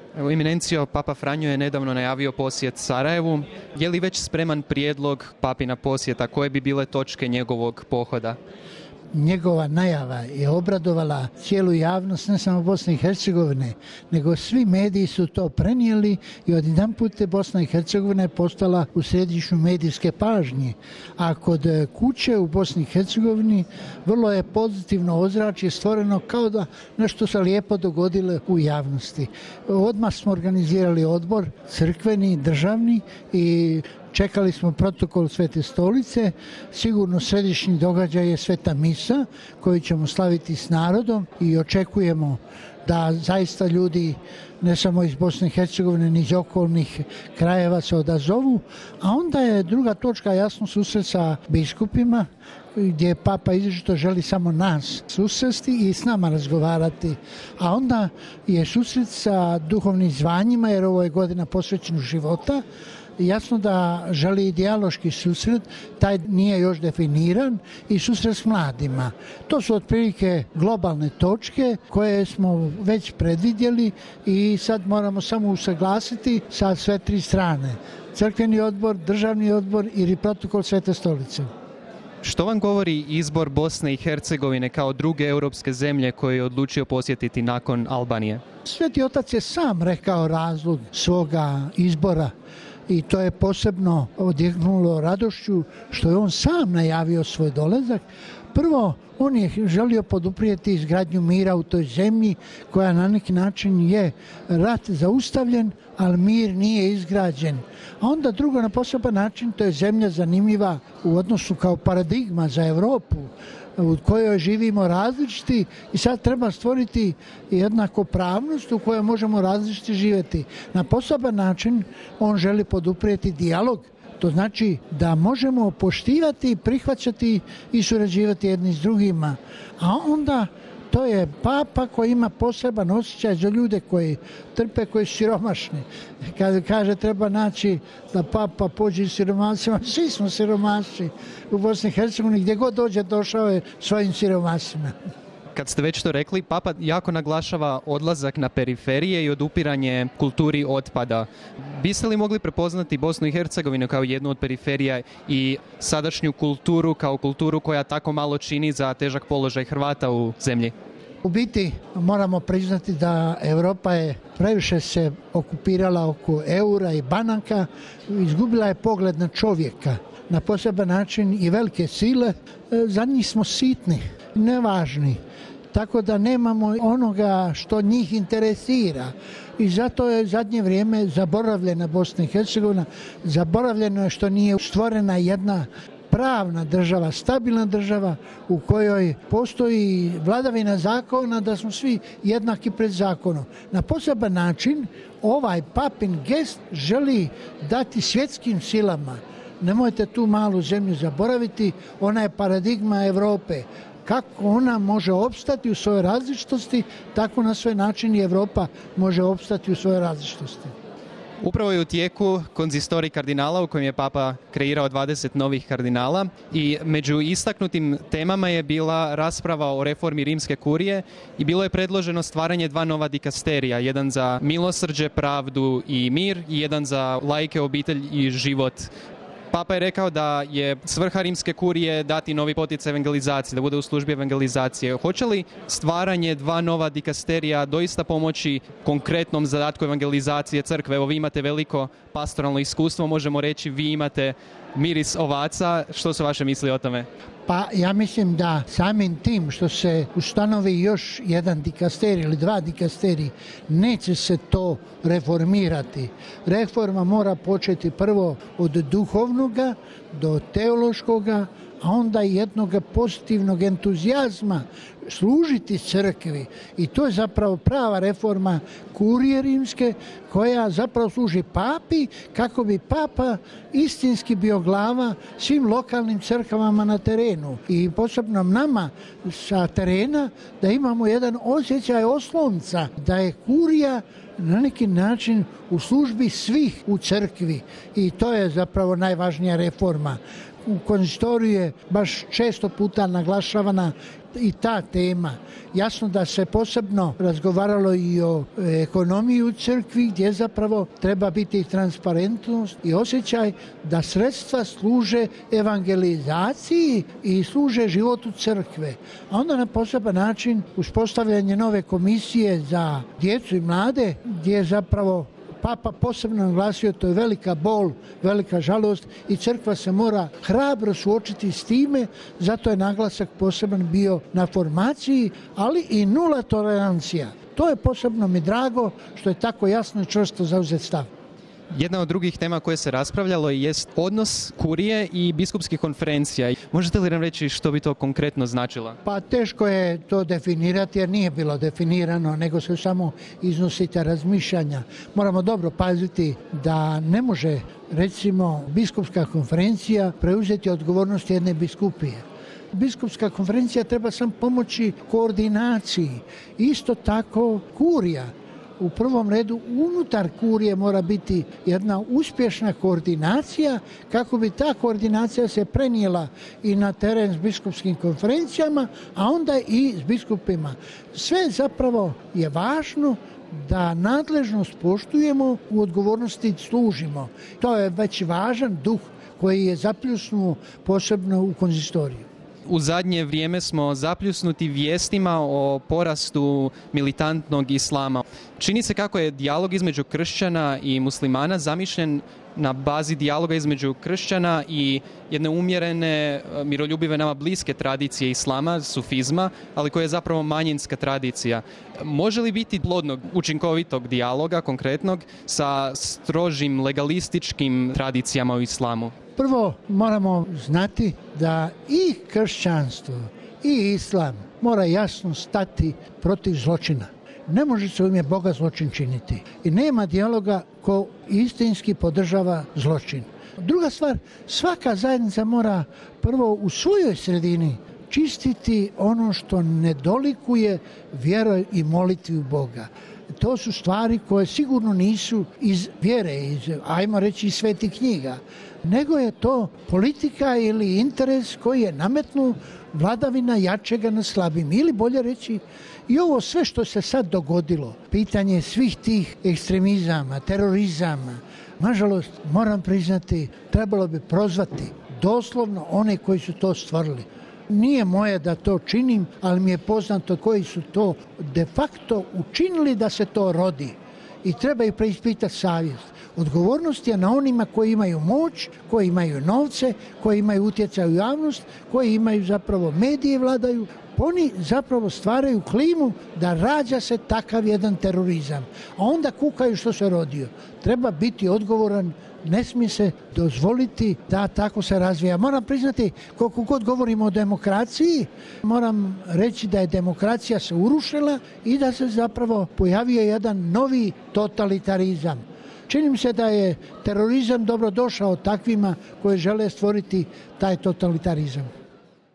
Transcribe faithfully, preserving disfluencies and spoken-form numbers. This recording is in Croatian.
Evo, Eminencijo, Papa Franjo je nedavno najavio posjet Sarajevu. Je li već spreman prijedlog papina posjeta? Koje bi bile točke njegovog pohoda? Njegova najava je obradovala cijelu javnost, ne samo Bosne i Hercegovine, nego svi mediji su to prenijeli i odjedanput je Bosna i Hercegovina postala u središtu medijske pažnje. A kod kuće u Bosni i Hercegovini vrlo je pozitivno ozračje stvoreno, kao da nešto se lijepo dogodilo u javnosti. Odmah smo organizirali odbor crkveni, državni i čekali smo protokol Svete stolice. Sigurno središnji događaj je Sveta misa koju ćemo slaviti s narodom i očekujemo da zaista ljudi ne samo iz Bosne i Hercegovine, ni iz okolnih krajeva se odazovu. A onda je druga točka jasno susret sa biskupima, gdje Papa izričito želi samo nas susresti i s nama razgovarati. A onda je susret sa duhovnim zvanjima, jer ovo je godina posvećenog života. Jasno da želi dijaloški susret, taj nije još definiran, i susret s mladima. To su otprilike globalne točke koje smo već predvidjeli i sad moramo samo usaglasiti sa sve tri strane. Crkveni odbor, državni odbor ili protokol Svete stolice. Što vam govori izbor Bosne i Hercegovine kao druge europske zemlje koje je odlučio posjetiti nakon Albanije? Sveti otac je sam rekao razlog svoga izbora. I to je posebno odjeknulo radošću što je on sam najavio svoj dolazak. Prvo, on je želio poduprijeti izgradnju mira u toj zemlji koja na neki način je rat zaustavljen, ali mir nije izgrađen. A onda drugo, na poseban način, to je zemlja zanimljiva u odnosu kao paradigma za Europu, u kojoj živimo različiti i sad treba stvoriti jednakopravnost u kojoj možemo različiti živjeti. Na poseban način on želi poduprijeti dijalog, to znači da možemo poštivati, prihvaćati i surađivati jedni s drugima. A onda to je Papa koji ima poseban osjećaj za ljude koji trpe, koji su siromašni. Kad kaže treba naći da Papa pođe s siromasima, svi smo siromaši u Bosni i Hercegovini, gdje god dođe došao je svojim siromasima. Kad ste već to rekli, Papa jako naglašava odlazak na periferije i odupiranje kulturi otpada. Biste li mogli prepoznati Bosnu i Hercegovinu kao jednu od periferija i sadašnju kulturu kao kulturu koja tako malo čini za težak položaj Hrvata u zemlji? U biti moramo priznati da Europa je previše se okupirala oko eura i banaka, izgubila je pogled na čovjeka. Na poseban način i velike sile, za njih smo sitni, nevažni. Tako da nemamo onoga što njih interesira. I zato je zadnje vrijeme zaboravljena Bosna i Hercegovina, zaboravljeno je što nije stvorena jedna pravna država, stabilna država u kojoj postoji vladavina zakona, da smo svi jednaki pred zakonom. Na poseban način ovaj papin gest želi dati svjetskim silama. Nemojte tu malu zemlju zaboraviti, ona je paradigma Europe. Kako ona može opstati u svojoj različitosti, tako na svoj način i Europa može opstati u svojoj različitosti. Upravo je u tijeku konzistorij kardinala u kojem je Papa kreirao dvadeset novih kardinala i među istaknutim temama je bila rasprava o reformi rimske kurije i bilo je predloženo stvaranje dva nova dikasterija, jedan za milosrđe, pravdu i mir i jedan za laike, obitelj i život. Papa je rekao da je svrha rimske kurije dati novi poticaj evangelizacije, da bude u službi evangelizacije. Hoće li stvaranje dva nova dikasterija doista pomoći konkretnom zadatku evangelizacije crkve? Evo, vi imate veliko pastoralno iskustvo, možemo reći vi imate miris ovaca. Što su vaše misli o tome? Pa ja mislim da samim tim što se ustanovi još jedan dikasterij ili dva dikasterij, neće se to reformirati. Reforma mora početi prvo od duhovnoga do teološkoga, a onda i jednog pozitivnog entuzijazma služiti crkvi. I to je zapravo prava reforma kurije rimske koja zapravo služi papi kako bi papa istinski bio glava svim lokalnim crkvama na terenu. I posebno nama sa terena da imamo jedan osjećaj oslonca, da je kurija na neki način u službi svih u crkvi i to je zapravo najvažnija reforma. U konzistoriju je baš često puta naglašavana i ta tema. Jasno da se posebno razgovaralo i o ekonomiji u crkvi gdje zapravo treba biti transparentnost i osjećaj da sredstva služe evangelizaciji i služe životu crkve. A onda na poseban način uspostavljanje nove komisije za djecu i mlade gdje je zapravo Papa posebno naglasio, to je velika bol, velika žalost i crkva se mora hrabro suočiti s time, zato je naglasak poseban bio na formaciji, ali i nula tolerancija. To je posebno mi drago što je tako jasno i čvrsto zauzet stav. Jedna od drugih tema koje se raspravljalo jest odnos kurije i biskupskih konferencija. Možete li nam reći što bi to konkretno značilo? Pa teško je to definirati jer nije bilo definirano, nego se samo iznosite razmišljanja. Moramo dobro paziti da ne može, recimo, biskupska konferencija preuzeti odgovornost jedne biskupije. Biskupska konferencija treba sam pomoći koordinaciji. Isto tako kurija. U prvom redu unutar kurije mora biti jedna uspješna koordinacija kako bi ta koordinacija se prenijela i na teren s biskupskim konferencijama, a onda i s biskupima. Sve zapravo je važno da nadležnost poštujemo, u odgovornosti služimo. To je već važan duh koji je zapljusnuo posebno u konzistoriju. U zadnje vrijeme smo zapljusnuti vijestima o porastu militantnog islama. Čini se kako je dijalog između kršćana i muslimana zamišljen na bazi dijaloga između kršćana i jedne umjerene, miroljubive, nama bliske tradicije islama, sufizma, ali koja je zapravo manjinska tradicija. Može li biti plodnog, učinkovitog dijaloga, konkretnog, sa strožim legalističkim tradicijama u islamu? Prvo moramo znati da i kršćanstvo i islam mora jasno stati protiv zločina. Ne može se u ime Boga zločin činiti. I nema dijaloga ko istinski podržava zločin. Druga stvar, svaka zajednica mora prvo u svojoj sredini čistiti ono što ne dolikuje vjeroj i molitvi u Boga. To su stvari koje sigurno nisu iz vjere, iz, ajmo reći, iz svetih knjiga, nego je to politika ili interes koji je nametnu vladavina jačega na slabim. Ili bolje reći, i ovo sve što se sad dogodilo, pitanje svih tih ekstremizama, terorizama, nažalost, moram priznati, trebalo bi prozvati doslovno one koji su to stvorili. Nije moje da to činim, ali mi je poznato koji su to de facto učinili da se to rodi. I treba i preispitati savjest. Odgovornost je na onima koji imaju moć, koji imaju novce, koji imaju utjecaj u javnost, koji imaju zapravo medije vladaju. Oni zapravo stvaraju klimu da rađa se takav jedan terorizam. A onda kukaju što se rodio. Treba biti odgovoran, ne smije se dozvoliti da tako se razvija. Moram priznati, koliko god govorimo o demokraciji, moram reći da je demokracija se urušila i da se zapravo pojavio jedan novi totalitarizam. Čini mi se da je terorizam dobrodošao takvima koji žele stvoriti taj totalitarizam.